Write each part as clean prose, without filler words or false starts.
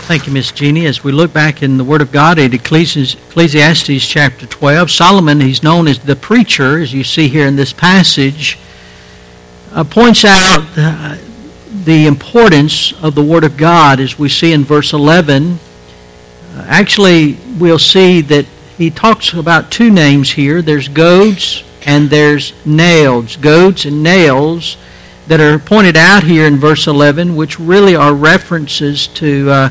Thank you, Miss Jeannie. As we look back in the Word of God at Ecclesiastes chapter 12, Solomon, he's known as the preacher, as you see here in this passage, points out the importance of the Word of God, as we see in verse 11. Actually, we'll see that he talks about two names here. There's goads and there's nails. Goads and nails that are pointed out here in verse 11, which really are references to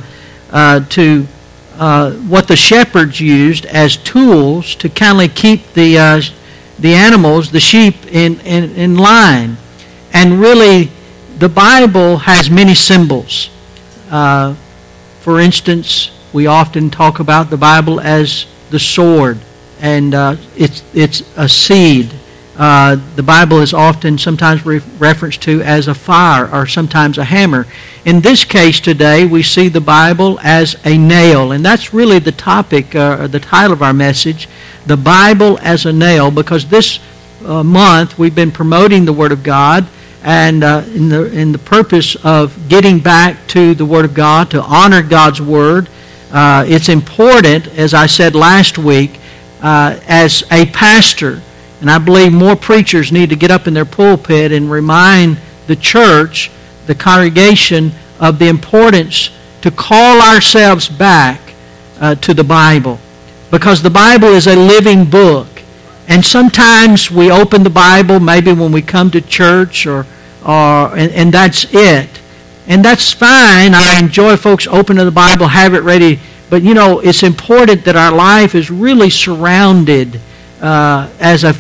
what the shepherds used as tools to kind of keep the animals, the sheep, in line. And really, the Bible has many symbols. For instance, we often talk about the Bible as the sword, and it's a seed. The Bible is often sometimes referenced to as a fire or sometimes a hammer. In this case today, we see the Bible as a nail, and that's really the topic, the title of our message, the Bible as a nail, because this month we've been promoting the Word of God, and in the purpose of getting back to the Word of God, to honor God's Word. It's important, as I said last week, as a pastor, and I believe more preachers need to get up in their pulpit and remind the church, the congregation, of the importance to call ourselves back to the Bible. Because the Bible is a living book. And sometimes we open the Bible, maybe when we come to church, and that's it. And that's fine. I enjoy folks opening the Bible, have it ready. But, it's important that our life is really surrounded as a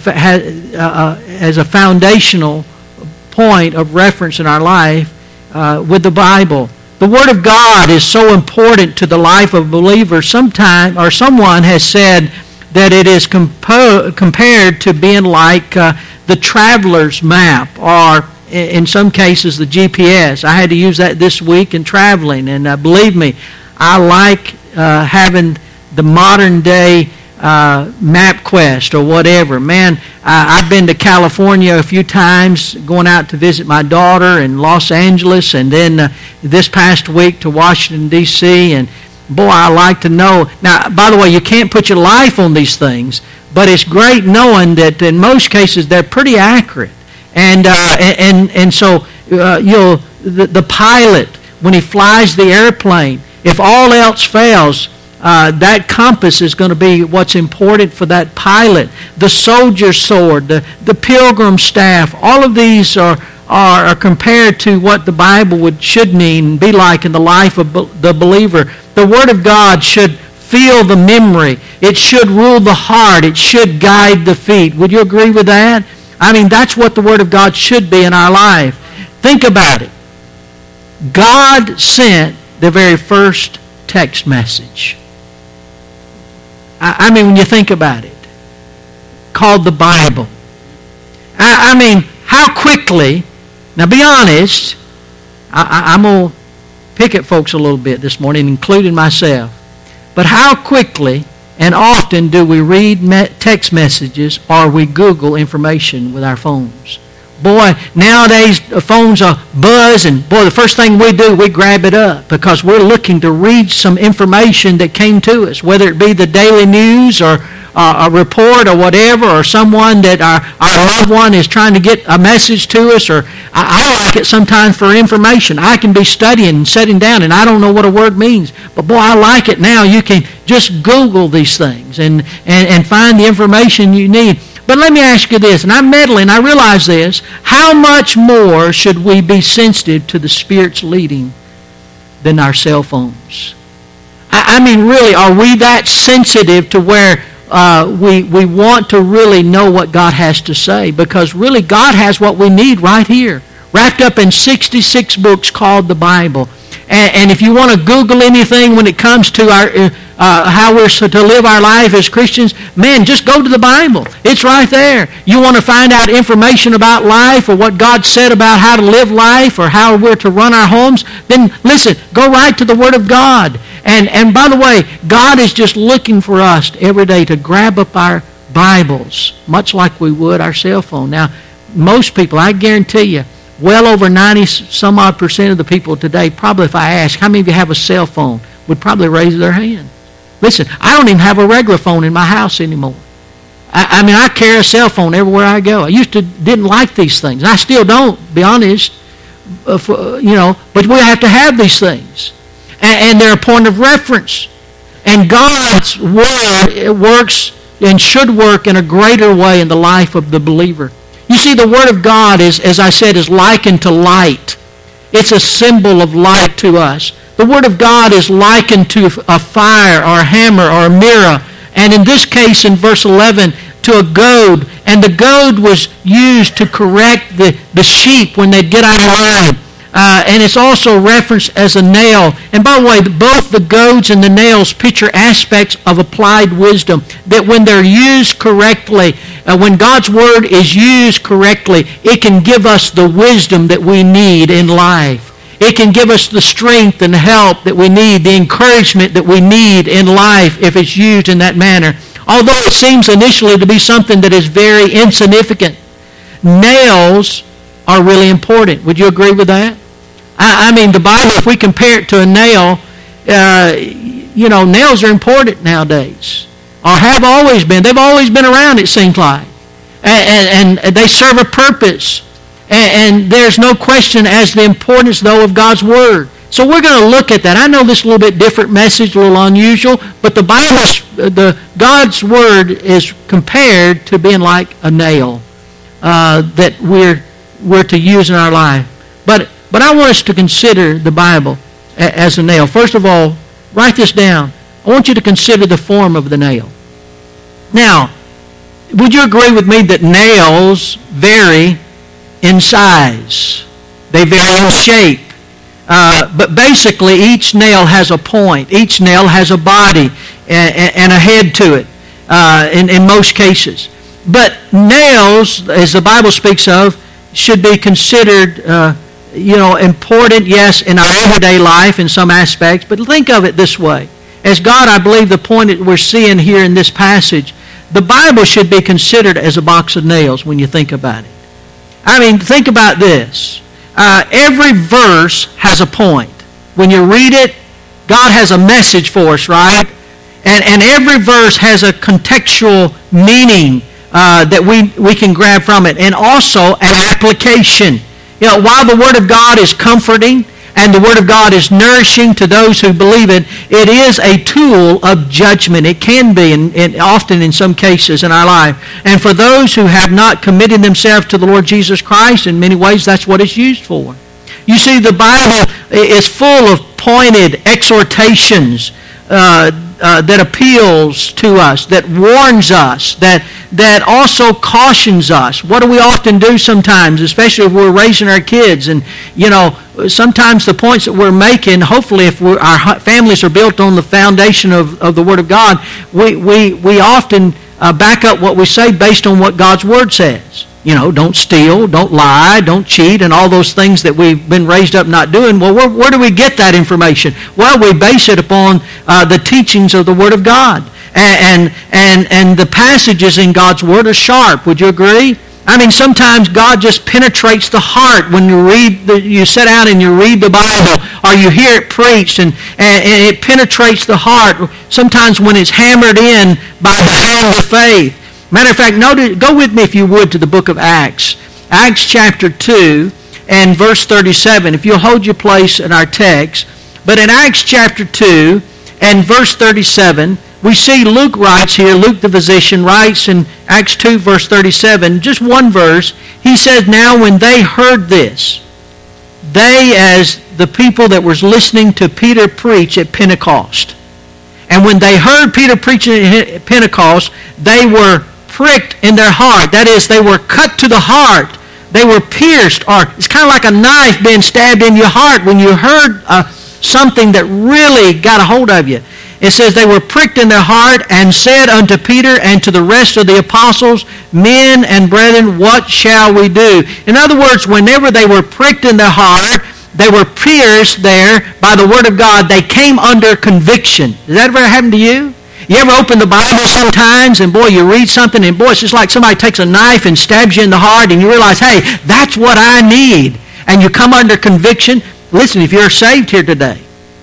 foundational point of reference in our life with the Bible. The Word of God is so important to the life of a believer. Someone has said that it is compared to being like the traveler's map, or in some cases the GPS. I had to use that this week in traveling, and believe me, I like having the modern day MapQuest or whatever. Man, I've been to California a few times, going out to visit my daughter in Los Angeles, and then this past week to Washington, D.C., and boy, I like to know. Now, by the way, you can't put your life on these things, but it's great knowing that in most cases they're pretty accurate. And so the pilot, when he flies the airplane, if all else fails, that compass is going to be what's important for that pilot. The soldier's sword, the pilgrim staff, all of these are compared to what the Bible should mean and be like in the life of the believer. The Word of God should fill the memory. It should rule the heart. It should guide the feet. Would you agree with that? I mean, that's what the Word of God should be in our life. Think about it. God sent the very first text message. I mean, when you think about it, called the Bible. I mean, how quickly, now be honest, I'm going to pick at folks a little bit this morning, including myself, but how quickly and often do we read text messages or we Google information with our phones? Boy, nowadays phones are buzz, and boy, the first thing we do, we grab it up because we're looking to read some information that came to us, whether it be the daily news or a report or whatever, or someone that our loved one is trying to get a message to us, or I like it sometimes for information. I can be studying and sitting down, and I don't know what a word means, but boy, I like it now. You can just Google these things and find the information you need. But let me ask you this, and I'm meddling, I realize this. How much more should we be sensitive to the Spirit's leading than our cell phones? I mean, really, are we that sensitive to where we want to really know what God has to say? Because really, God has what we need right here, wrapped up in 66 books called the Bible. And if you want to Google anything when it comes to our how we're to live our life as Christians, man, just go to the Bible. It's right there. You want to find out information about life or what God said about how to live life or how we're to run our homes, then listen, go right to the Word of God. And by the way, God is just looking for us every day to grab up our Bibles, much like we would our cell phone. Now, most people, I guarantee you, well over 90-some-odd% of the people today, probably if I ask, how many of you have a cell phone? would probably raise their hand. Listen, I don't even have a regular phone in my house anymore. I mean, I carry a cell phone everywhere I go. I didn't like these things. I still don't, be honest. But we have to have these things. And they're a point of reference. And God's Word works and should work in a greater way in the life of the believer. You see, the Word of God is, as I said, is likened to light. It's a symbol of light to us. The Word of God is likened to a fire or a hammer or a mirror. And in this case, in verse 11, to a goad. And the goad was used to correct the sheep when they'd get out of line. And it's also referenced as a nail. And by the way, both the goads and the nails picture aspects of applied wisdom. That when they're used correctly, when God's Word is used correctly, it can give us the wisdom that we need in life. It can give us the strength and help that we need, the encouragement that we need in life if it's used in that manner. Although it seems initially to be something that is very insignificant, nails are really important. Would you agree with that? I mean, the Bible, if we compare it to a nail, nails are important nowadays, or have always been. They've always been around, it seems like. And they serve a purpose. And there's no question as the importance, though, of God's Word. So we're going to look at that. I know this is a little bit different message, a little unusual, but God's Word is compared to being like a nail that we're to use in our life. But I want us to consider the Bible as a nail. First of all, write this down. I want you to consider the form of the nail. Now, would you agree with me that nails vary in size? They vary in shape. But basically, each nail has a point. Each nail has a body and a head to it in most cases. But nails, as the Bible speaks of, should be considered important, yes, in our everyday life in some aspects. But think of it this way. As God, I believe the point that we're seeing here in this passage, the Bible should be considered as a box of nails when you think about it. I mean, think about this. Every verse has a point. When you read it, God has a message for us, right? And every verse has a contextual meaning that we can grab from it, and also an application. While the Word of God is comforting and the Word of God is nourishing to those who believe it, it is a tool of judgment. It can be, and often in some cases in our life. And for those who have not committed themselves to the Lord Jesus Christ, in many ways that's what it's used for. You see, the Bible is full of pointed exhortations that appeals to us, that warns us, that also cautions us. What do we often do sometimes, especially if we're raising our kids? And, sometimes the points that we're making, hopefully if our families are built on the foundation of the Word of God, we often back up what we say based on what God's Word says. Don't steal, don't lie, don't cheat, and all those things that we've been raised up not doing. Well, where do we get that information? Well, we base it upon the teachings of the Word of God. And the passages in God's Word are sharp. Would you agree? I mean, sometimes God just penetrates the heart when you sit down and you read the Bible, or you hear it preached, and it penetrates the heart. Sometimes when it's hammered in by the hand of faith. Matter of fact, go with me, if you would, to the book of Acts. Acts chapter 2 and verse 37. If you'll hold your place in our text. But in Acts chapter 2 and verse 37, we see Luke writes here, Luke the physician writes in Acts 2 verse 37, just one verse. He says, "Now when they heard this," they as the people that was listening to Peter preach at Pentecost. And when they heard Peter preaching at Pentecost, they were pricked in their heart. That is, they were cut to the heart. They were pierced, or it's kind of like a knife being stabbed in your heart when you heard something that really got a hold of you. It says they were pricked in their heart and said unto Peter and to the rest of the apostles, "Men and brethren, what shall we do?" In other words, whenever they were pricked in their heart, they were pierced there by the Word of God. They came under conviction. Does that ever happen to you? You ever open the Bible sometimes and boy, you read something and boy, it's just like somebody takes a knife and stabs you in the heart and you realize, hey, that's what I need. And you come under conviction. Listen, if you're saved here today,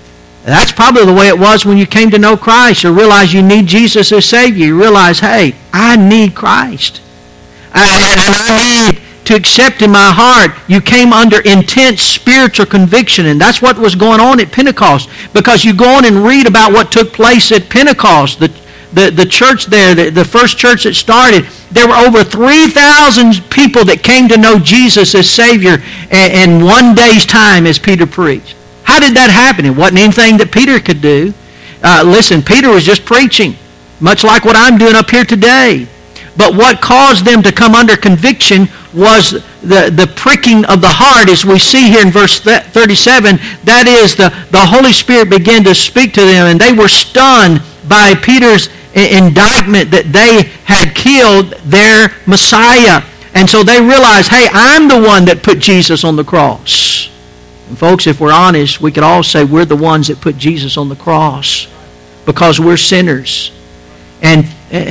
That's probably the way it was when you came to know Christ. You realize you need Jesus as Savior. You realize, hey, I need Christ. And I need to accept in my heart. You came under intense spiritual conviction, and that's what was going on at Pentecost. Because you go on and read about what took place at Pentecost, the church there, the first church that started, there were over 3,000 people that came to know Jesus as Savior in one day's time as Peter preached. How did that happen? It wasn't anything that Peter could do. Listen, Peter was just preaching, much like what I'm doing up here today. But what caused them to come under conviction was the pricking of the heart, as we see here in verse 37. That is, the Holy Spirit began to speak to them, and they were stunned by Peter's indictment that they had killed their Messiah. And so they realized, hey, I'm the one that put Jesus on the cross. And folks, if we're honest, we could all say we're the ones that put Jesus on the cross because we're sinners. And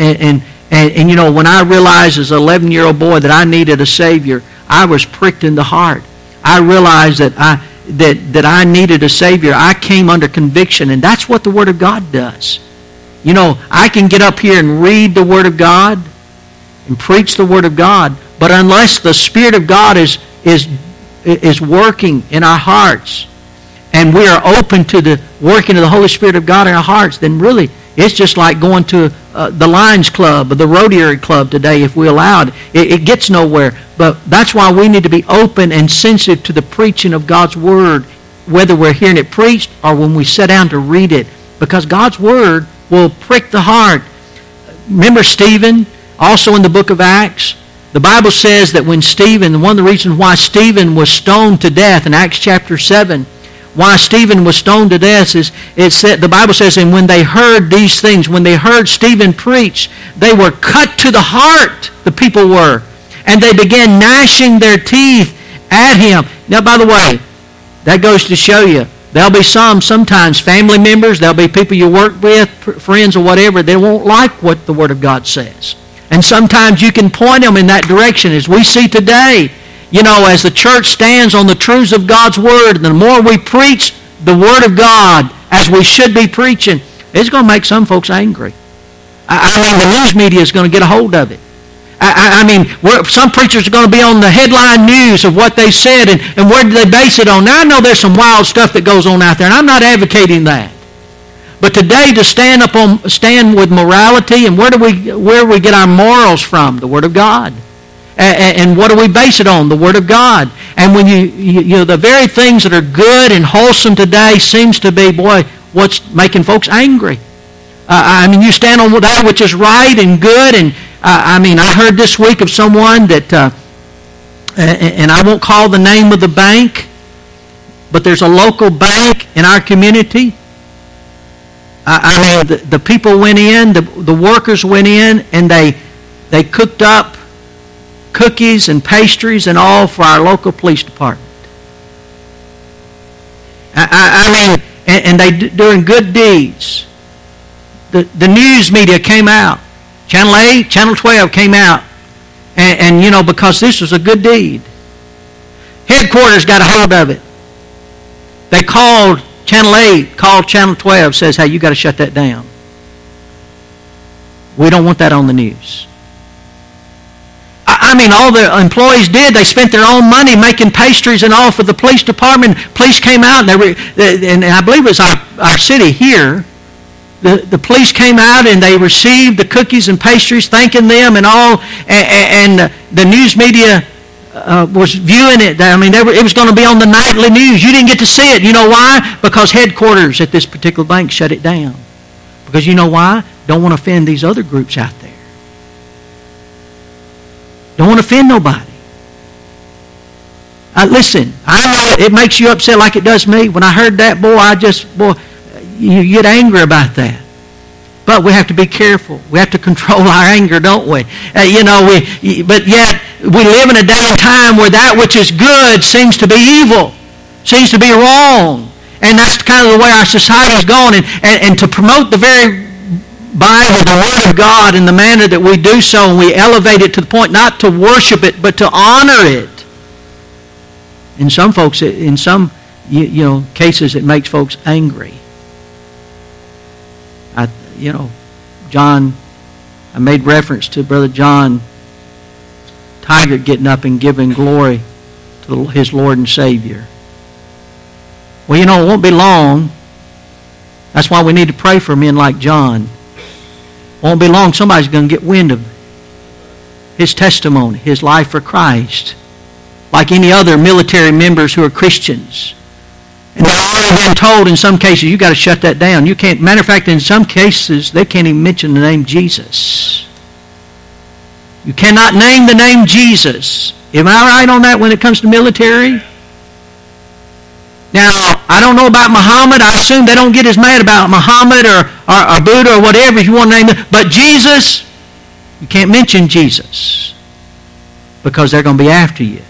you know, when I realized as an 11-year-old boy that I needed a Savior, I was pricked in the heart. I realized that I needed a Savior. I came under conviction, and that's what the Word of God does. You know, I can get up here and read the Word of God and preach the Word of God, but unless the Spirit of God is working in our hearts, and we are open to the working of the Holy Spirit of God in our hearts, then really it's just like going to the Lions Club or the Rotary Club today if we allow it. It gets nowhere. But that's why we need to be open and sensitive to the preaching of God's Word, whether we're hearing it preached or when we sit down to read it, because God's Word will prick the heart. Remember Stephen, also in the book of Acts? The Bible says that when Stephen, one of the reasons why Stephen was stoned to death in Acts chapter 7, why Stephen was stoned to death is, the Bible says, and when they heard these things, when they heard Stephen preach, they were cut to the heart, the people were, and they began gnashing their teeth at him. Now, by the way, that goes to show you, there'll be sometimes family members, there'll be people you work with, friends or whatever, they won't like what the Word of God says. And sometimes you can point them in that direction, as we see today. You know, as the church stands on the truths of God's Word, the more we preach the Word of God as we should be preaching, it's going to make some folks angry. I mean, the news media is going to get a hold of it. I mean, some preachers are going to be on the headline news of what they said, and where do they base it on? Now, I know there's some wild stuff that goes on out there, and I'm not advocating that. But today, to stand with morality, and where do we get our morals from? The Word of God. And what do we base it on? The Word of God. And when you know, the very things that are good and wholesome today seems to be, boy, what's making folks angry. I mean, you stand on that which is right and good. And I mean, I heard this week of someone that, and I won't call the name of the bank, but there's a local bank in our community. I mean, the people went in, the workers went in, and they cooked up cookies and pastries and all for our local police department. I mean, and they doing good deeds. The news media came out. Channel 8, Channel 12 came out. And you know, because this was a good deed. Headquarters got a hold of it. They called Channel 8, called Channel 12, says, hey, you got to shut that down. We don't want that on the news. I mean, all the employees did. They spent their own money making pastries and all for the police department. Police came out, and I believe it was our city here. The police came out, and they received the cookies and pastries, thanking them and all. And the news media was viewing it. I mean, it was going to be on the nightly news. You didn't get to see it. You know why? Because headquarters at this particular bank shut it down. Because you know why? Don't want to offend these other groups out there. Don't want to offend nobody. Listen, I know it makes you upset like it does me. When I heard that, you get angry about that. But we have to be careful. We have to control our anger, don't we? But yet we live in a day and time where that which is good seems to be evil, seems to be wrong. And that's kind of the way our society is going. And to promote the very Bible, the Word of God, in the manner that we do so, and we elevate it to the point not to worship it, but to honor it. In some folks, in some cases, it makes folks angry. John, I made reference to Brother John Tigert getting up and giving glory to his Lord and Savior. Well, it won't be long. That's why we need to pray for men like John. It won't be long, somebody's going to get wind of his testimony, his life for Christ, like any other military members who are Christians. And they've already been told in some cases, you've got to shut that down. You can't. Matter of fact, in some cases, they can't even mention the name Jesus. You cannot name the name Jesus. Am I right on that when it comes to military? Now, I don't know about Muhammad. I assume they don't get as mad about Muhammad or Buddha or whatever if you want to name it. But Jesus, you can't mention Jesus because they're going to be after you.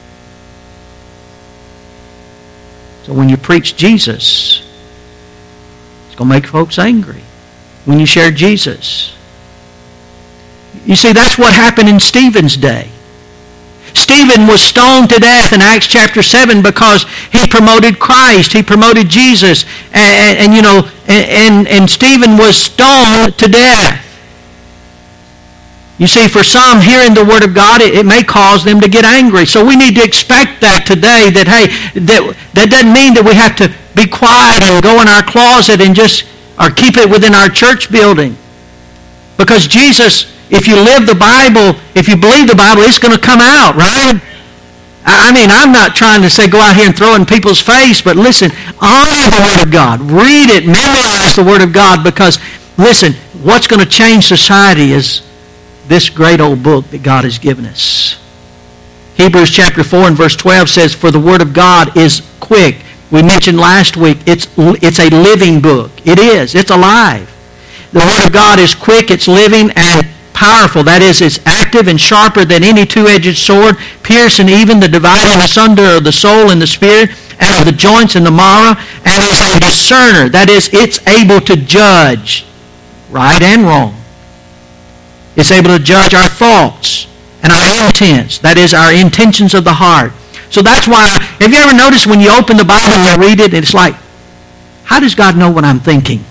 So when you preach Jesus, it's going to make folks angry. When you share Jesus. You see, that's what happened in Stephen's day. Stephen was stoned to death in Acts chapter 7 because he promoted Christ. He promoted Jesus. And Stephen was stoned to death. You see, for some, hearing the Word of God, it may cause them to get angry. So we need to expect that today, that, hey, that doesn't mean that we have to be quiet and go in our closet and or keep it within our church building. Because Jesus, if you live the Bible, if you believe the Bible, it's going to come out, right? I mean, I'm not trying to say go out here and throw it in people's face, but listen, honor the Word of God. Read it, memorize the Word of God, because, listen, what's going to change society is this great old book that God has given us. Hebrews chapter 4 and verse 12 says, for the Word of God is quick. We mentioned last week, it's a living book. It is. It's alive. The Word of God is quick, it's living, and powerful. That is, it's active and sharper than any two-edged sword, piercing even the dividing asunder of the soul and the spirit, and of the joints and the marrow, and is a discerner. That is, it's able to judge right and wrong. It's able to judge our thoughts and our intents. That is, our intentions of the heart. So that's why, have you ever noticed when you open the Bible and you read it, it's like, how does God know what I'm thinking?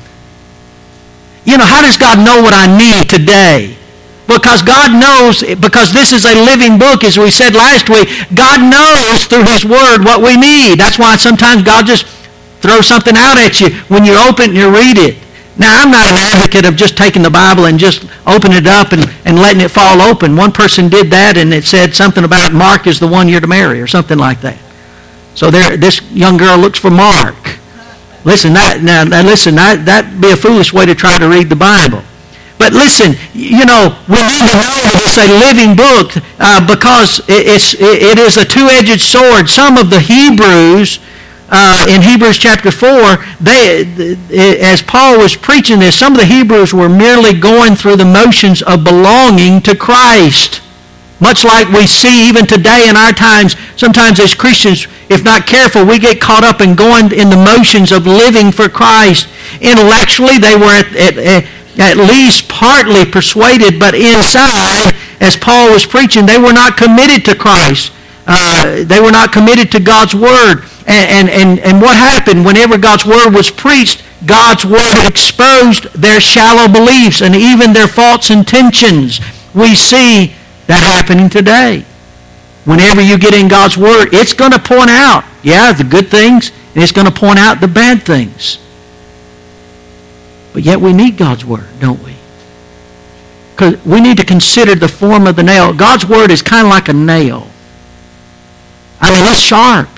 How does God know what I need today? Because God knows, because this is a living book, as we said last week, God knows through His Word what we need. That's why sometimes God just throws something out at you when you open and you read it. Now, I'm not an advocate of just taking the Bible and just opening it up and letting it fall open. One person did that, and it said something about Mark is the one you're to marry or something like that. So this young girl looks for Mark. Listen, that'd be a foolish way to try to read the Bible. But listen, we need to know that it's a living book because it is a two-edged sword. Some of the Hebrews, in Hebrews chapter 4, as Paul was preaching this, some of the Hebrews were merely going through the motions of belonging to Christ. Much like we see even today in our times, sometimes as Christians, if not careful, we get caught up in going in the motions of living for Christ. Intellectually, they were at least partly persuaded, but inside, as Paul was preaching, they were not committed to Christ. They were not committed to God's Word. And what happened whenever God's Word was preached? God's Word exposed their shallow beliefs and even their false intentions. We see that happening today. Whenever you get in God's Word, it's going to point out, the good things, and it's going to point out the bad things. But yet we need God's Word, don't we? Because we need to consider the form of the nail. God's Word is kind of like a nail. I mean, it's sharp.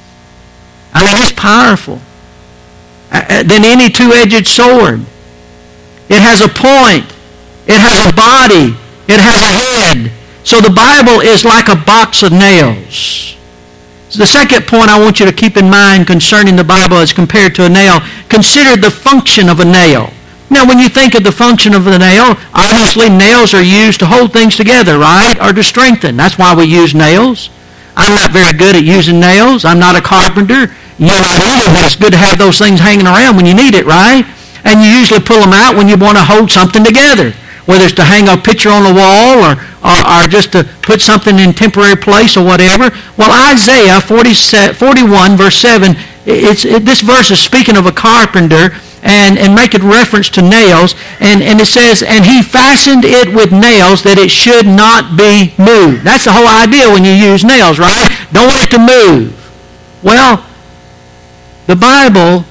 I mean, it's powerful than any two-edged sword. It has a point. It has a body. It has a head. So the Bible is like a box of nails. So the second point I want you to keep in mind concerning the Bible as compared to a nail, consider the function of a nail. Now, when you think of the function of the nail, obviously nails are used to hold things together, right? Or to strengthen. That's why we use nails. I'm not very good at using nails. I'm not a carpenter. You're not either, but it's good to have those things hanging around when you need it, right? And you usually pull them out when you want to hold something together. whether it's to hang a picture on the wall or just to put something in temporary place or whatever. Well, Isaiah 41, verse 7, this verse is speaking of a carpenter and making reference to nails. And it says, and he fastened it with nails that it should not be moved. That's the whole idea when you use nails, right? Don't want it to move. Well, the Bible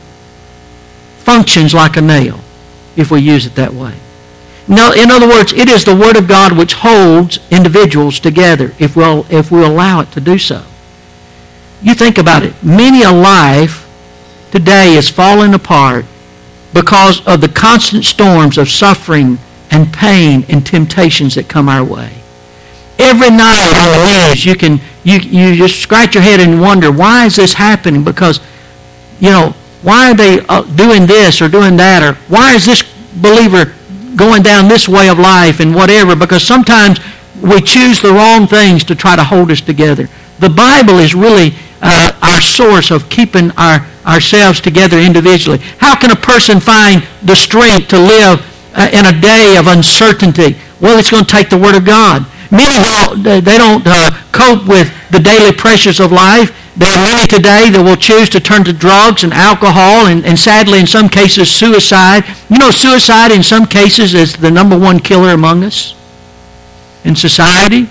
functions like a nail if we use it that way. Now, in other words, it is the Word of God which holds individuals together if we allow it to do so. You think about it. Many a life today is falling apart because of the constant storms of suffering and pain and temptations that come our way. Every night on the news, you just scratch your head and wonder, why is this happening? Because, why are they doing this or doing that? Or why is this believer going down this way of life and whatever? Because sometimes we choose the wrong things to try to hold us together. The Bible is really our source of keeping ourselves together individually. How can a person find the strength to live in a day of uncertainty? Well, it's going to take the Word of God. Many don't cope with the daily pressures of life. There are many today that will choose to turn to drugs and alcohol and sadly in some cases suicide. Suicide in some cases is the number one killer among us in society.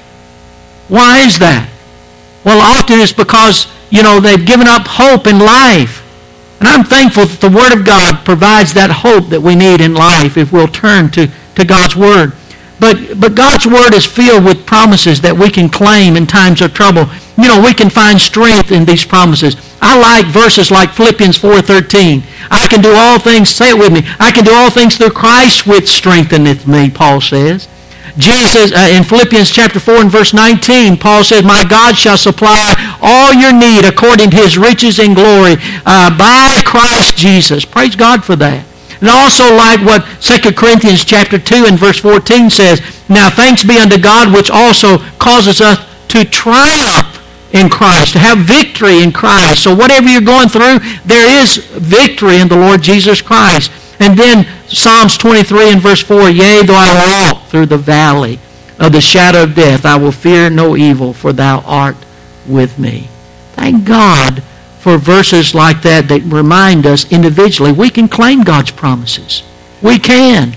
Why is that? Well, often it's because, they've given up hope in life. And I'm thankful that the Word of God provides that hope that we need in life if we'll turn to God's Word. But God's Word is filled with promises that we can claim in times of trouble. We can find strength in these promises. I like verses like Philippians 4:13. I can do all things, say it with me, I can do all things through Christ which strengtheneth me, Paul says. Jesus, in Philippians chapter 4 and verse 19, Paul says, my God shall supply all your need according to his riches in glory by Christ Jesus. Praise God for that. And I also like what 2 Corinthians chapter 2 and verse 14 says, now thanks be unto God which also causes us to triumph in Christ, to have victory in Christ. So whatever you're going through, there is victory in the Lord Jesus Christ. And then Psalms 23 and verse 4, yea, though I walk through the valley of the shadow of death, I will fear no evil, for thou art with me. Thank God for verses like that remind us individually we can claim God's promises. We can.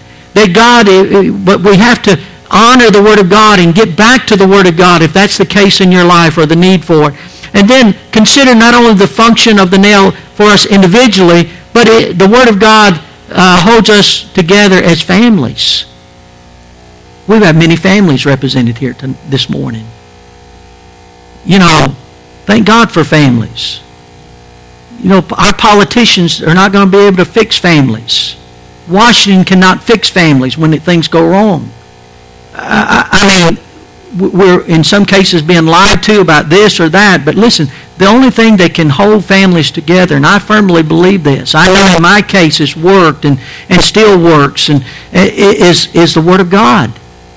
But we have to honor the Word of God and get back to the Word of God if that's the case in your life or the need for it. And then consider not only the function of the nail for us individually, but the Word of God holds us together as families. We've had many families represented here this morning. Thank God for families. Our politicians are not going to be able to fix families. Washington cannot fix families when things go wrong. We're in some cases being lied to about this or that, but listen, the only thing that can hold families together, and I firmly believe this, I know in my case it's worked and still works, and is the Word of God.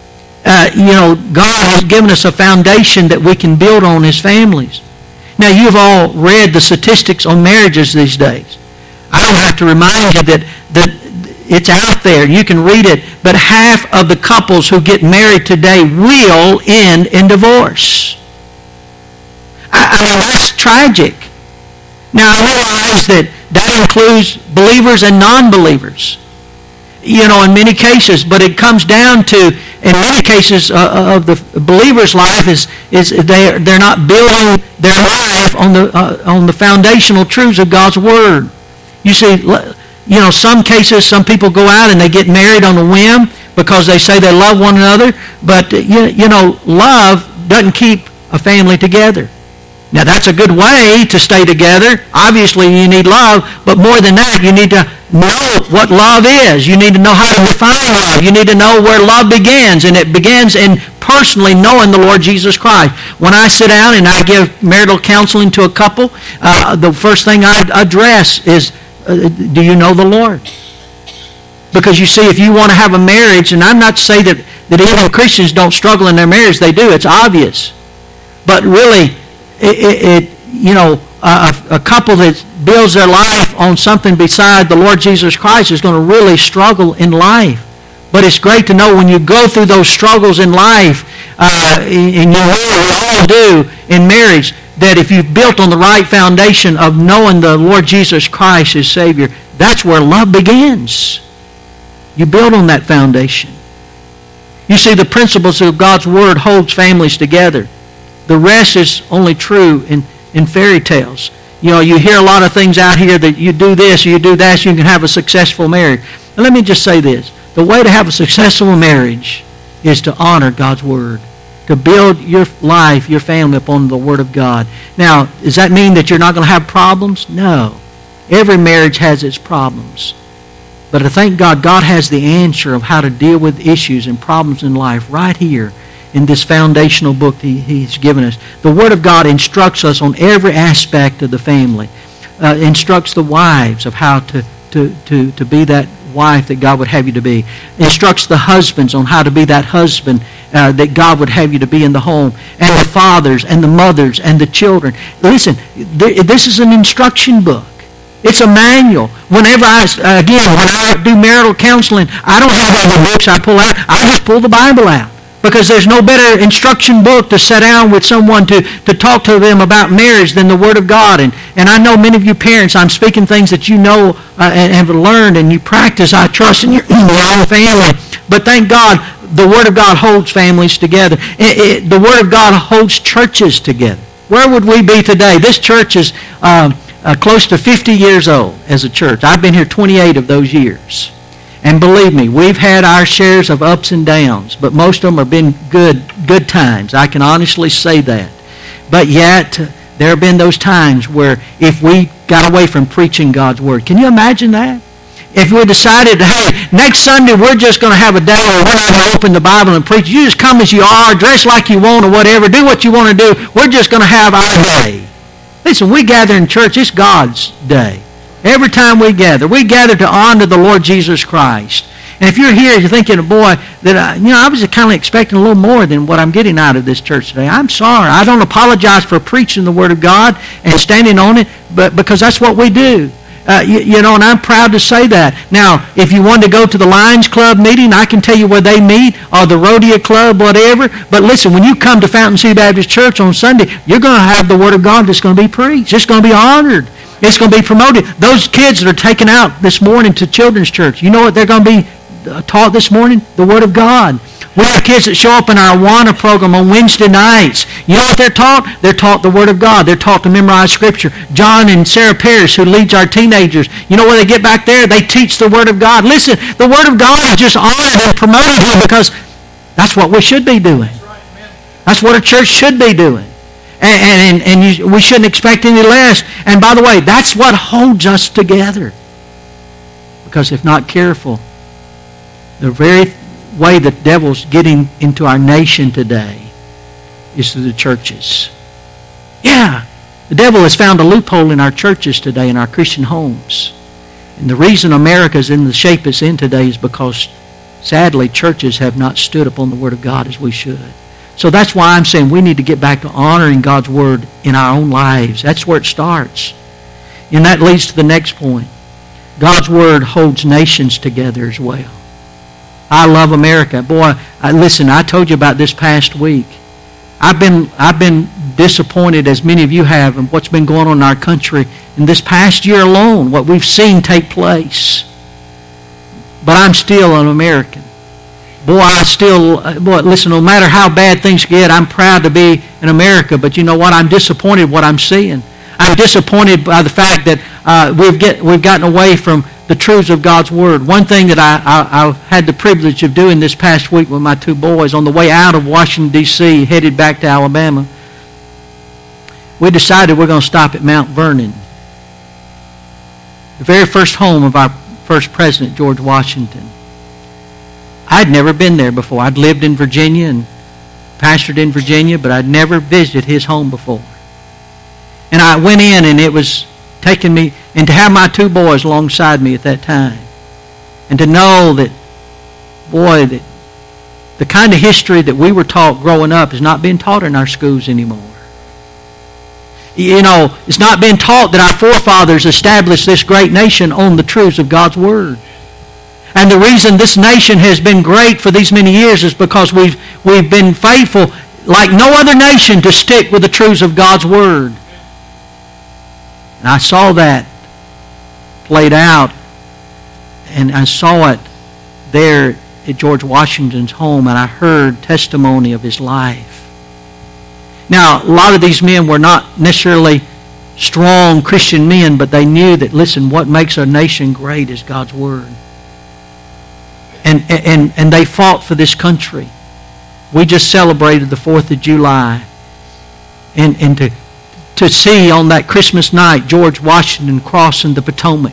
God has given us a foundation that we can build on as families. Now, you've all read the statistics on marriages these days. I don't have to remind you that it's out there. You can read it. But half of the couples who get married today will end in divorce. That's tragic. Now, I realize that includes believers and non-believers. In many cases, but it comes down to, in many cases of the believer's life is they're not building their life on the foundational truths of God's Word. You see, some cases, some people go out and they get married on a whim because they say they love one another, but love doesn't keep a family together. Now, that's a good way to stay together. Obviously, you need love, but more than that, you need to know what love is. You need to know how to define love. You need to know where love begins, and it begins in personally knowing the Lord Jesus Christ. When I sit down and I give marital counseling to a couple, the first thing I address is, do you know the Lord? Because you see, if you want to have a marriage, and I'm not to say that even Christians don't struggle in their marriage, they do, it's obvious. But really, a couple that builds their life on something beside the Lord Jesus Christ is going to really struggle in life But it's great to know when you go through those struggles in life, and you know we all do in marriage, that if you've built on the right foundation of knowing the Lord Jesus Christ as Savior, that's where love begins. You build on that foundation. You see, the principles of God's Word holds families together. The rest is only true in fairy tales. You know, you hear a lot of things out here that you do this or you do that so you can have a successful marriage. And let me just say this. The way to have a successful marriage is to honor God's Word, to build your life, your family upon the Word of God. Now, does that mean that you're not going to have problems? No. Every marriage has its problems. But I thank God, God has the answer of how to deal with issues and problems in life right here in this foundational book He's given us. The Word of God instructs us on every aspect of the family. Instructs the wives of how to be that wife that God would have you to be. Instructs the husbands on how to be that husband that God would have you to be in the home. And the fathers and the mothers and the children. Listen, this is an instruction book. It's a manual. Whenever when I do marital counseling, I don't have all the books I pull out. I just pull the Bible out. Because there's no better instruction book to sit down with someone to talk to them about marriage than the Word of God. And I know many of you parents, I'm speaking things that you know and have learned and you practice, I trust, in your own family. But thank God, the Word of God holds families together. The Word of God holds churches together. Where would we be today? This church is close to 50 years old as a church. I've been here 28 of those years. And believe me, we've had our shares of ups and downs, but most of them have been good times. I can honestly say that. But yet, there have been those times where if we got away from preaching God's Word, can you imagine that? If we decided, hey, next Sunday we're just going to have a day where we're not going to open the Bible and preach. You just come as you are, dress like you want or whatever, do what you want to do. We're just going to have our day. Listen, we gather in church, it's God's day. Every time we gather to honor the Lord Jesus Christ. And if you're here, you're thinking, boy, that I was kind of expecting a little more than what I'm getting out of this church today. I'm sorry. I don't apologize for preaching the Word of God and standing on it, but because that's what we do. And I'm proud to say that. Now, if you want to go to the Lions Club meeting, I can tell you where they meet, or the Rodeo Club, whatever. But listen, when you come to Fountain City Baptist Church on Sunday, you're going to have the Word of God that's going to be preached. It's going to be honored. It's going to be promoted. Those kids that are taken out this morning to children's church, you know what they're going to be taught this morning? The Word of God. We have kids that show up in our Awana program on Wednesday nights. You know what they're taught? They're taught the Word of God. They're taught to memorize Scripture. John and Sarah Parrish, who leads our teenagers, you know when they get back there? They teach the Word of God. Listen, the Word of God is just honored and promoted here because that's what we should be doing. That's what a church should be doing. We shouldn't expect any less. And by the way, that's what holds us together. Because if not careful, the very way the devil's getting into our nation today is through the churches. Yeah, the devil has found a loophole in our churches today, in our Christian homes. And the reason America is in the shape it's in today is because, sadly, churches have not stood upon the Word of God as we should. So that's why I'm saying we need to get back to honoring God's Word in our own lives. That's where it starts. And that leads to the next point. God's Word holds nations together as well. I love America. Boy, listen, I told you about this past week. I've been disappointed, as many of you have, in what's been going on in our country in this past year alone, what we've seen take place. But I'm still an American. Boy, listen, no matter how bad things get, I'm proud to be in America. But you know what? I'm disappointed what I'm seeing. I'm disappointed by the fact that we've gotten away from the truths of God's Word. One thing that I had the privilege of doing this past week with my two boys on the way out of Washington, D.C., headed back to Alabama, we decided we're going to stop at Mount Vernon, the very first home of our first president, George Washington. I'd never been there before. I'd lived in Virginia and pastored in Virginia, but I'd never visited his home before. And I went in, and it was taking me, and to have my two boys alongside me at that time, and to know that, boy, that the kind of history that we were taught growing up is not being taught in our schools anymore. You know, it's not being taught that our forefathers established this great nation on the truths of God's Word. And the reason this nation has been great for these many years is because we've been faithful like no other nation to stick with the truths of God's Word. And I saw that played out, and I saw it there at George Washington's home, and I heard testimony of his life. Now, a lot of these men were not necessarily strong Christian men, but they knew that, listen, what makes a nation great is God's Word. And they fought for this country. We just celebrated the 4th of July. And to see on that Christmas night George Washington crossing the Potomac.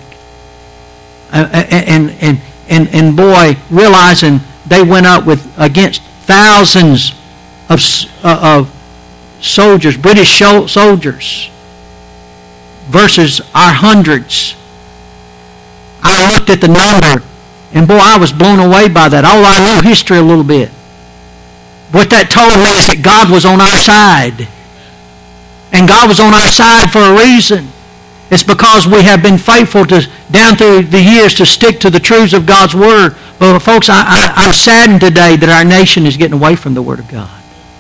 And boy, realizing they went up against thousands of soldiers, British soldiers, versus our hundreds. I looked at the number, and boy, I was blown away by that. Oh, I knew history a little bit. What that told me is that God was on our side. And God was on our side for a reason. It's because we have been faithful down through the years to stick to the truths of God's Word. But folks, I'm saddened today that our nation is getting away from the Word of God.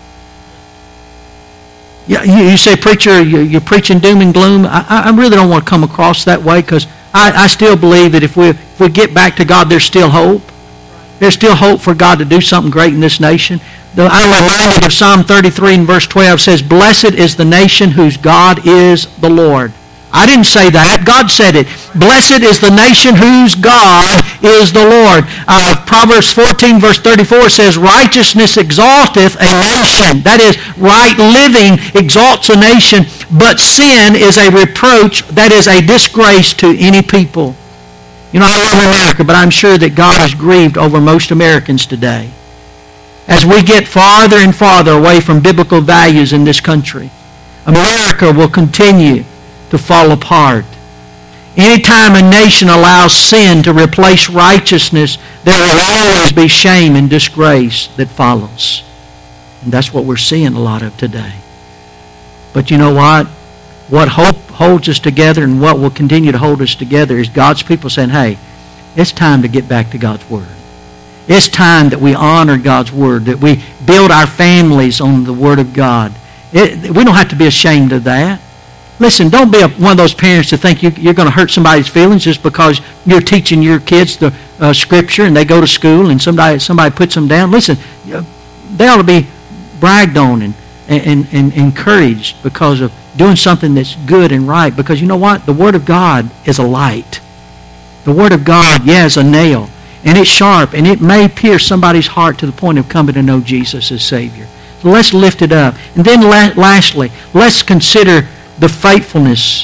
You say, preacher, you're preaching doom and gloom. I really don't want to come across that way, because I still believe that if we get back to God, there's still hope. There's still hope for God to do something great in this nation. I'm reminded of Psalm 33 and verse 12 says, "Blessed is the nation whose God is the Lord." I didn't say that. God said it. Blessed is the nation whose God is the Lord. Proverbs 14 verse 34 says, "Righteousness exalteth a nation." That is, right living exalts a nation, but sin is a reproach, that is a disgrace to any people. You know, I love America, but I'm sure that God is grieved over most Americans today. As we get farther and farther away from biblical values in this country, America will continue to fall apart. Anytime a nation allows sin to replace righteousness, there will always be shame and disgrace that follows. And that's what we're seeing a lot of today. But you know what? What hope holds us together and what will continue to hold us together is God's people saying, hey, it's time to get back to God's Word. It's time that we honor God's Word, that we build our families on the Word of God. We don't have to be ashamed of that. Listen, don't be one of those parents to think you're going to hurt somebody's feelings just because you're teaching your kids the Scripture and they go to school and somebody puts them down. Listen, they ought to be bragged on and encouraged because of doing something that's good and right. Because you know what? The Word of God is a light. The Word of God, is a nail. And it's sharp, and it may pierce somebody's heart to the point of coming to know Jesus as Savior. So let's lift it up. And then lastly, let's consider the faithfulness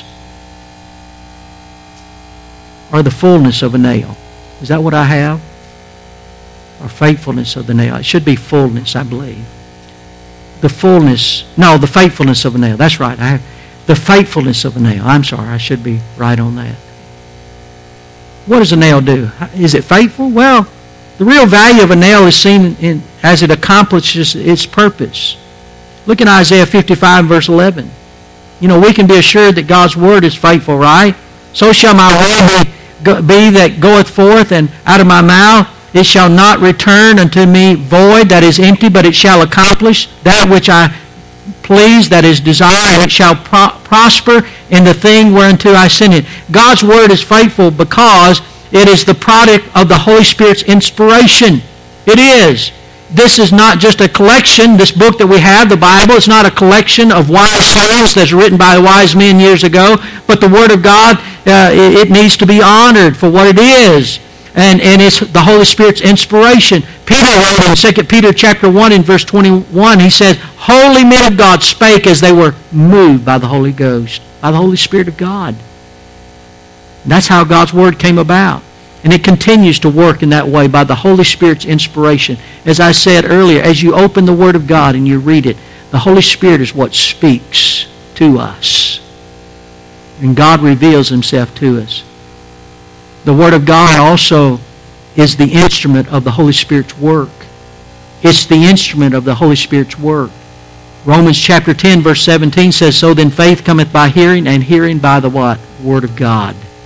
or the fullness of a nail. Is that what I have? Or faithfulness of the nail. It should be fullness, I believe. The faithfulness of a nail. That's right. I have the faithfulness of a nail. I'm sorry, I should be right on that. What does a nail do? Is it faithful? Well, the real value of a nail is seen as it accomplishes its purpose. Look in Isaiah 55 verse 11. You know, we can be assured that God's Word is faithful, right? So shall my word be that goeth forth, and out of my mouth it shall not return unto me void, that is empty, but it shall accomplish that which I please, that is desire, and it shall prosper in the thing whereunto I sent it. God's Word is faithful because it is the product of the Holy Spirit's inspiration. It is. This is not just a collection, this book that we have, the Bible, it's not a collection of wise sayings that's written by wise men years ago, but the Word of God, it needs to be honored for what it is. And it's the Holy Spirit's inspiration. Peter wrote in 2 Peter chapter 1 in verse 21, he says, holy men of God spake as they were moved by the Holy Ghost, by the Holy Spirit of God. And that's how God's Word came about. And it continues to work in that way by the Holy Spirit's inspiration. As I said earlier, as you open the Word of God and you read it, the Holy Spirit is what speaks to us. And God reveals Himself to us. The Word of God also is the instrument of the Holy Spirit's work. It's the instrument of the Holy Spirit's work. Romans chapter 10 verse 17 says, so then faith cometh by hearing, and hearing by the what? Word of God.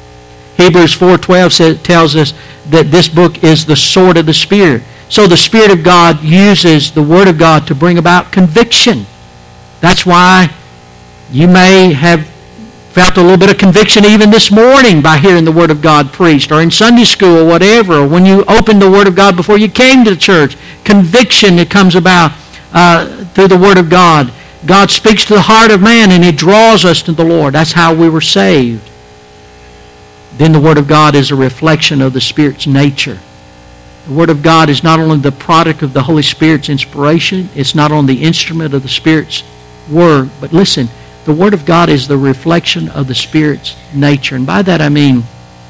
Hebrews 4:12 tells us that this book is the sword of the Spirit. So the Spirit of God uses the Word of God to bring about conviction. That's why you may have felt a little bit of conviction even this morning by hearing the Word of God preached, or in Sunday school or whatever, or when you opened the Word of God before you came to church. Conviction that comes about through the Word of God. God speaks to the heart of man and He draws us to the Lord. That's how we were saved. Then the Word of God is a reflection of the Spirit's nature. The Word of God is not only the product of the Holy Spirit's inspiration, it's not only the instrument of the Spirit's work, but listen, the Word of God is the reflection of the Spirit's nature. And by that I mean,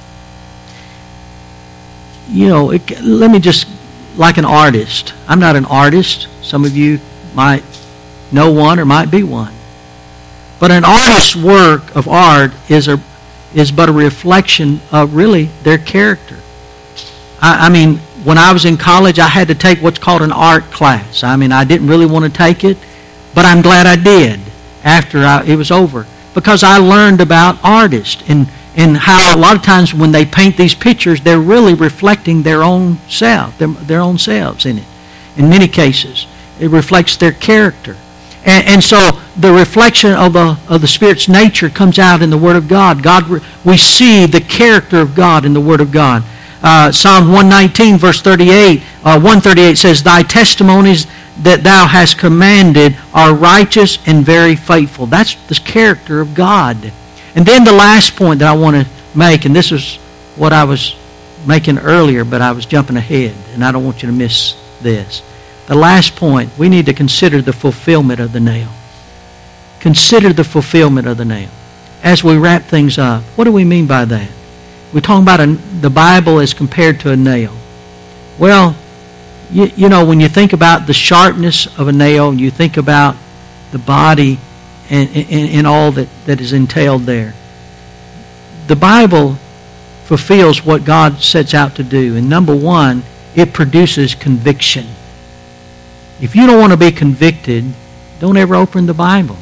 let me just, like an artist. I'm not an artist. Some of you might know one or might be one. But an artist's work of art is but a reflection of really their character. I mean, when I was in college, I had to take what's called an art class. I mean, I didn't really want to take it, but I'm glad I did after it was over, because I learned about artists and how a lot of times when they paint these pictures, they're really reflecting their own self, their own selves in it. In many cases, it reflects their character. And so the reflection of the Spirit's nature comes out in the Word of God. We see the character of God in the Word of God. Psalm 119, verse 138 says, "Thy testimonies that thou hast commanded are righteous and very faithful." That's the character of God. And then the last point that I want to make, and this is what I was making earlier, but I was jumping ahead, and I don't want you to miss this. The last point, we need to consider the fulfillment of the nail. Consider the fulfillment of the nail. As we wrap things up, what do we mean by that? We're talking about the Bible as compared to a nail. Well, you know, when you think about the sharpness of a nail, and you think about the body and all that is entailed there, the Bible fulfills what God sets out to do. And number one, it produces conviction. If you don't want to be convicted, don't ever open the Bible.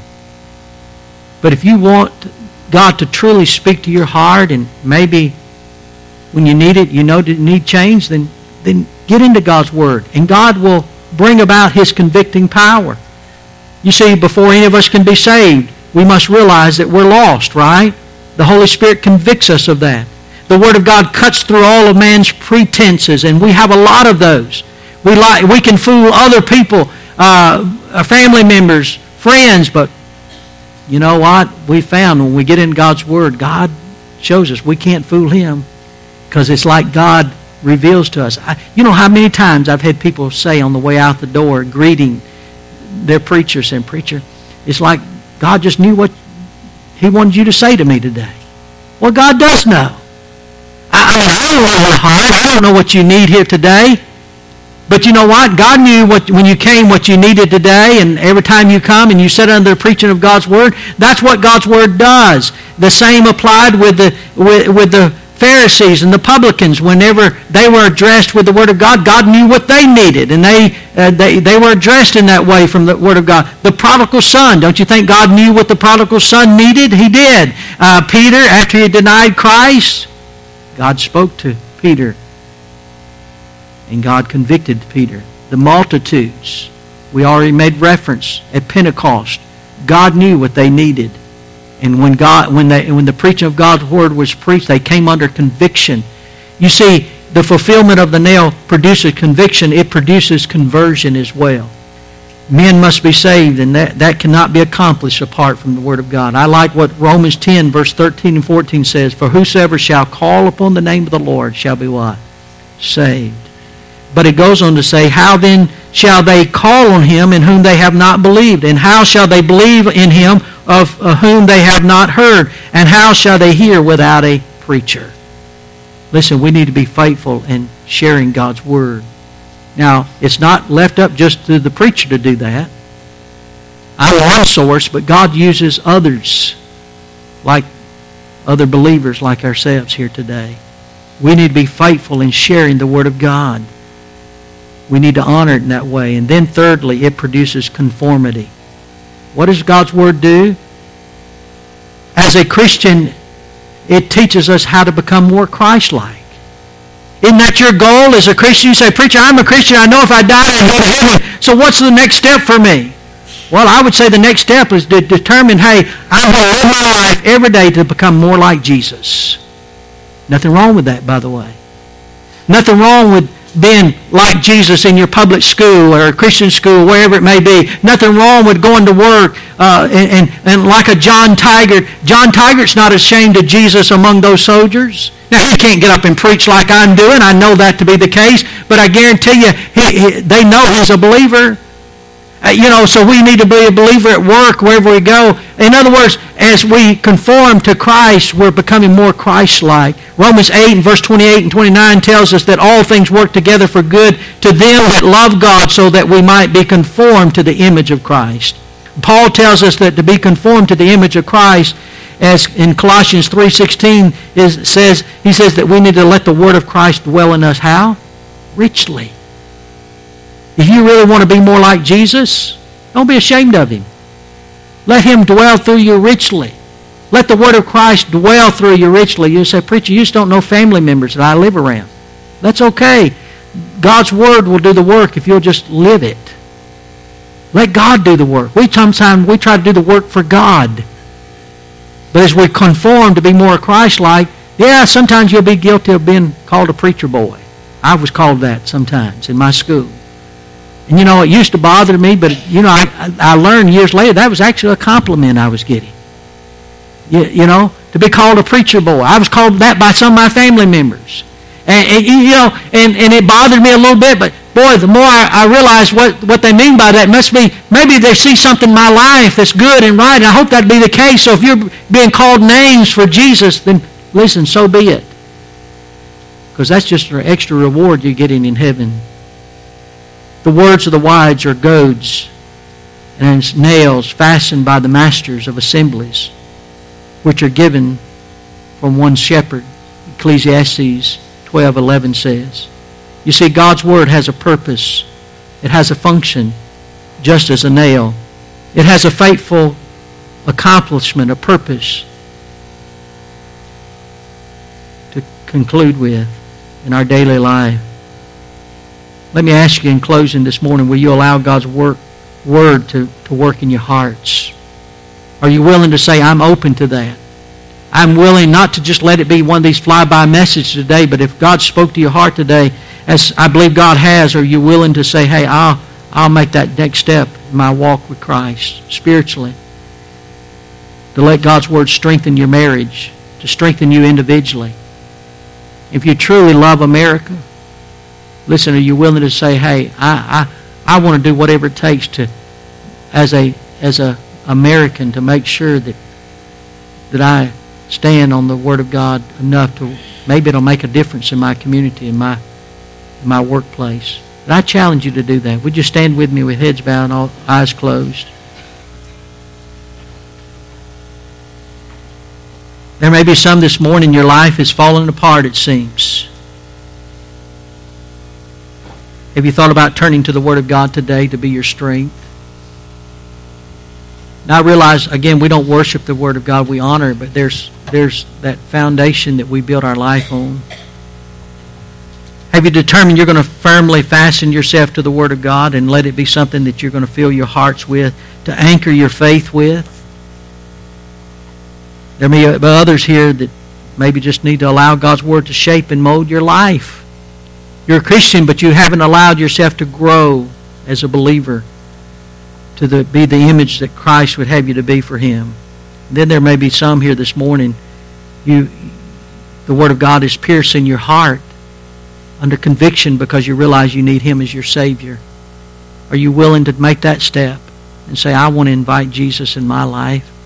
But if you want God to truly speak to your heart, and maybe when you need it, you need change, then get into God's Word. And God will bring about His convicting power. You see, before any of us can be saved, we must realize that we're lost, right? The Holy Spirit convicts us of that. The Word of God cuts through all of man's pretenses, and we have a lot of those. We can fool other people, family members, friends, but you know what? We found when we get in God's Word, God shows us we can't fool Him, because it's like God reveals to us. You know how many times I've had people say on the way out the door, greeting their preacher, saying, "Preacher, it's like God just knew what He wanted you to say to me today." Well, God does know. I don't know your heart. I don't know what you need here today. But you know what? God knew when you came what you needed today, and every time you come and you sit under the preaching of God's Word, that's what God's Word does. The same applied with the Pharisees and the publicans. Whenever they were addressed with the Word of God, God knew what they needed, and they were addressed in that way from the Word of God. The prodigal son, don't you think God knew what the prodigal son needed? He did. Peter, after he denied Christ, God spoke to Peter, and God convicted Peter. The multitudes, we already made reference at Pentecost. God knew what they needed. And when the preaching of God's Word was preached, they came under conviction. You see, the fulfillment of the nail produces conviction. It produces conversion as well. Men must be saved, and that cannot be accomplished apart from the Word of God. I like what Romans 10, verse 13 and 14 says, "For whosoever shall call upon the name of the Lord shall be" what? Saved. But it goes on to say, "How then shall they call on Him in whom they have not believed? And how shall they believe in Him of whom they have not heard? And how shall they hear without a preacher?" Listen, we need to be faithful in sharing God's Word. Now, it's not left up just to the preacher to do that. I'm one source, but God uses others, like other believers like ourselves here today. We need to be faithful in sharing the Word of God. We need to honor it in that way. And then thirdly, it produces conformity. What does God's Word do? As a Christian, it teaches us how to become more Christ-like. Isn't that your goal as a Christian? You say, preacher, I'm a Christian. I know if I die, I go to heaven. So what's the next step for me? Well, I would say the next step is to determine, hey, I'm going to live my life every day to become more like Jesus. Nothing wrong with that, by the way. Nothing wrong with being like Jesus in your public school or Christian school, wherever it may be. Nothing wrong with going to work and like a John Taggart. John Taggart's not ashamed of Jesus among those soldiers. Now, he can't get up and preach like I'm doing. I know that to be the case. But I guarantee you, they know he's a believer. So we need to be a believer at work, wherever we go. In other words, as we conform to Christ, we're becoming more Christ-like. Romans 8 and verse 28 and 29 tells us that all things work together for good to them that love God, so that we might be conformed to the image of Christ. Paul tells us that to be conformed to the image of Christ, as in Colossians 3:16, he says that we need to let the word of Christ dwell in us. How? Richly. If you really want to be more like Jesus, don't be ashamed of him. Let him dwell through you richly. Let the word of Christ dwell through you richly. You say, preacher, you just don't know family members that I live around. That's okay. God's word will do the work if you'll just live it. Let God do the work. Sometimes we try to do the work for God. But as we conform to be more Christ-like, sometimes you'll be guilty of being called a preacher boy. I was called that sometimes in my school. And it used to bother me, but I learned years later that was actually a compliment I was getting. To be called a preacher boy. I was called that by some of my family members. And it bothered me a little bit, but boy, the more I realized what they mean by that, must be maybe they see something in my life that's good and right, and I hope that'd be the case. So if you're being called names for Jesus, then listen, so be it. Because that's just an extra reward you're getting in heaven. The words of the wise are goads and nails fastened by the masters of assemblies, which are given from one shepherd. Ecclesiastes 12:11 says. You see, God's word has a purpose. It has a function, just as a nail. It has a faithful accomplishment, a purpose to conclude with in our daily life. Let me ask you in closing this morning, will you allow God's word to work in your hearts? Are you willing to say, I'm open to that? I'm willing not to just let it be one of these fly-by messages today, but if God spoke to your heart today, as I believe God has, are you willing to say, hey, I'll make that next step in my walk with Christ spiritually? To let God's word strengthen your marriage, to strengthen you individually. If you truly love America, listen, are you willing to say, hey, I want to do whatever it takes to, as a American, to make sure that I stand on the Word of God enough to, maybe it'll make a difference in my community, in my workplace. But I challenge you to do that. Would you stand with me with heads bowed and all eyes closed? There may be some this morning, your life is falling apart, it seems. Have you thought about turning to the Word of God today to be your strength? Now I realize, again, we don't worship the Word of God, we honor it, but there's that foundation that we build our life on. Have you determined you're going to firmly fasten yourself to the Word of God and let it be something that you're going to fill your hearts with, to anchor your faith with? There may be others here that maybe just need to allow God's Word to shape and mold your life. You're a Christian, but you haven't allowed yourself to grow as a believer, to be the image that Christ would have you to be for Him. And then there may be some here this morning, the Word of God is piercing your heart under conviction because you realize you need Him as your Savior. Are you willing to make that step and say, I want to invite Jesus in my life?